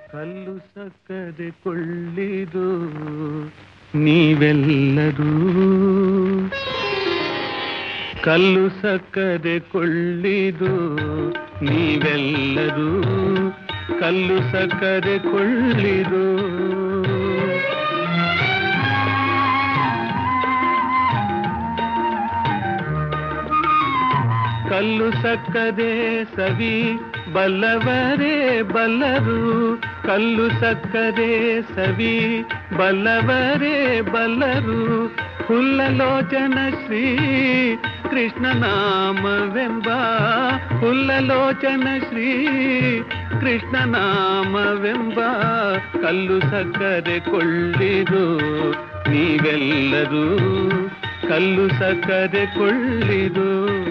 ಕಲ್ಲು ಸಕ್ಕರೆ ಕೊಳ್ಳಿದು ನೀವೆಲ್ಲರೂ, ಕಲ್ಲು ಸಕ್ಕರೆ ಕೊಳ್ಳಿದು ನೀವೆಲ್ಲರೂ, ಕಲ್ಲು ಸಕ್ಕರೆ ಕೊಳ್ಳಿದು. ಕಲ್ಲು ಸಕ್ಕರೆ ಸವಿ ಬಲ್ಲವರೇ ಬಲ್ಲರು, ಕಲ್ಲು ಸಕ್ಕರೆ ಸವಿ ಬಲ್ಲವರೇ ಬಲ್ಲರು. ಹುಲ್ಲಲೋಚನ ಶ್ರೀ ಕೃಷ್ಣನಾಮವೆಂಬ, ಹುಲ್ಲಲೋಚನ ಶ್ರೀ ಕೃಷ್ಣನಾಮವೆಂಬ ಕಲ್ಲು ಸಕ್ಕರೆ ಕೊಳ್ಳಿದು ನೀವೆಲ್ಲರೂ, ಕಲ್ಲು ಸಕ್ಕರೆ ಕೊಳ್ಳಿದು.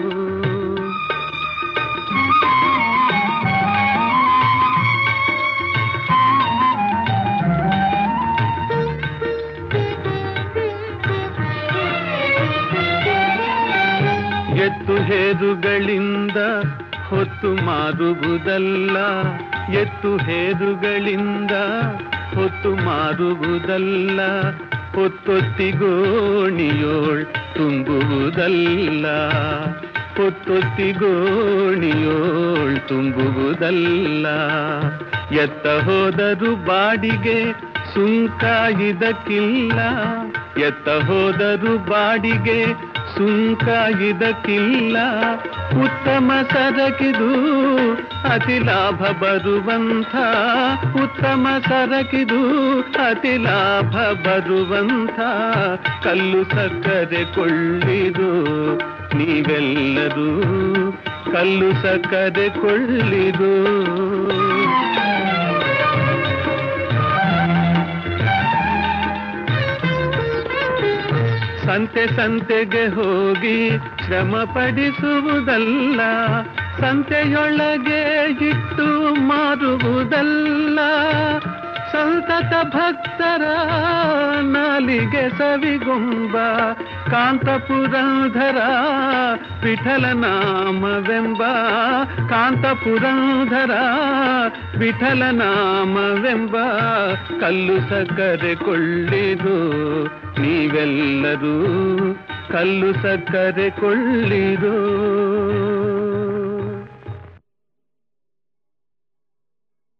ಎತ್ತು ಹೇರುಗಳಿಂದ ಹೊತ್ತು ಮಾರುವುದಲ್ಲ, ಎತ್ತು ಹೇರುಗಳಿಂದ ಹೊತ್ತು ಮಾರುವುದಲ್ಲ, ಹೊತ್ತೊತ್ತಿಗೋಣಿಯೋಳ್ ತುಂಬುವುದಲ್ಲ, ಹೊತ್ತೊತ್ತಿಗೋಣಿಯೋಳ್ ತುಂಬುವುದಲ್ಲ. ಎತ್ತ ಹೋದರು ಬಾಡಿಗೆ ಸುಂಕ ಇದಕ್ಕಿಲ್ಲ, ಎತ್ತ ಹೋದರು ಬಾಡಿಗೆ ಸುಂಕ ಇದಕ್ಕಿಲ್ಲ. ಉತ್ತಮ ಸರಕಿದು ಅತಿ ಲಾಭ ಬರುವಂಥ, ಉತ್ತಮ ಸರಕಿದು ಅತಿ ಲಾಭ ಬರುವಂಥ ಕಲ್ಲು ಸಕ್ಕರೆ ಕೊಳ್ಳಿದು ನೀವೆಲ್ಲರೂ, ಕಲ್ಲು ಸಕ್ಕರೆ ಕೊಳ್ಳಿದು. ಸಂತೆ ಸಂತೆಗೆ ಹೋಗಿ ಶ್ರಮ ಪಡಿಸುವುದಲ್ಲ, ಸಂತೆಯೊಳಗೆ ಇಟ್ಟು ಮಾರುವುದಲ್ಲ. ಸಂತತ ಭಕ್ತರ ನಾಲಿಗೆ ಸವಿಗೊಂಬ ಕಾಂತಪುರಂಧರ ವಿಠಲನಾಮವೆಂಬ, ಕಾಂತಪುರಂಧರ ವಿಠಲನಾಮವೆಂಬ ಕಲ್ಲು ಸಕ್ಕರೆ ಕೊಳ್ಳಿದು ನೀವೆಲ್ಲರೂ, ಕಲ್ಲು ಸಕ್ಕರೆ ಕೊಳ್ಳಿದು.